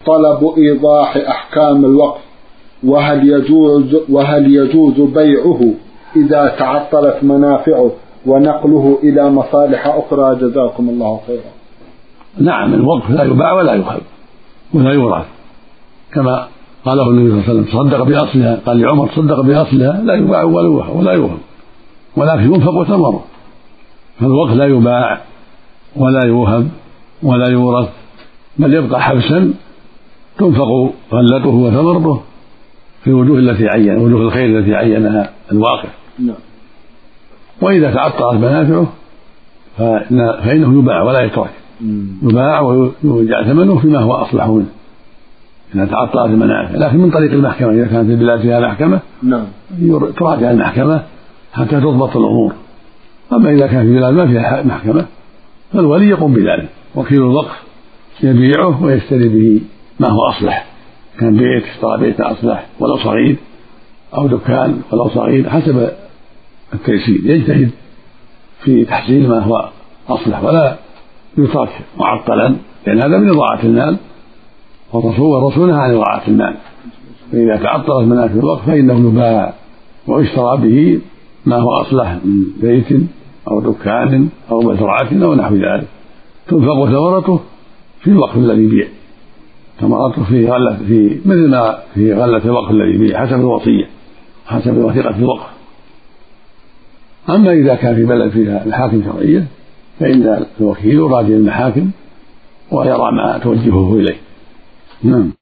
طلب إيضاح أحكام الوقف، وهل يجوز بيعه إذا تعطلت منافعه ونقله إلى مصالح أخرى؟ جزاكم الله خيرا. نعم، الوقف لا يباع ولا يوهب ولا يورث، كما قاله النبي صلى الله عليه وسلم صدق بأصلها، قال لعمر صدق بأصلها لا يباع ولا يوهب ولكن ينفق وثمره. فالوقف لا يباع ولا يوهب ولا يورث، بل يبقى حبسا تنفق غلته وثمرته في وجوه الخير التي عينها الواقف. وإذا تعطلت منافعه فإنه يباع ولا يترك، يباع ويرجع ثمنه فيما هو أصلح منه إذا تعطلت المنافع، لكن من طريق المحكمة. إذا كانت البلاد فيها محكمة تراجع المحكمة حتى تضبط الأمور. أما إذا كان في بلاد ما فيها محكمة فالولي يقوم بذلك، وكيل الوقف يبيعه ويشتري به ما هو أصلح، كان بيت اشترى بيت أصلح ولو صغير، أو دكان ولو صغير، حسب التيسير يجتهد في تحصيل ما هو أصلح ولا يترك معطلا، لأن هذا من إضاعة المال، والرسول نهى عن إضاعة المال. فإذا تعطلت منافع الوقف فإنه يباع ويشترى به ما هو أصلح من بيت أو دكان أو مزرعة أو نحو ذلك، تنفق ثمرته في الوقف الذي يبيع، ثمرته في مثل ما في غلة الوقف الذي يبيع حسب الوصية، حسب وثيقة الوقف. أما إذا كان في بلد فيها محاكم شرعية فإن الوكيل راجع المحاكم ويرى ما توجهه إليه. نعم.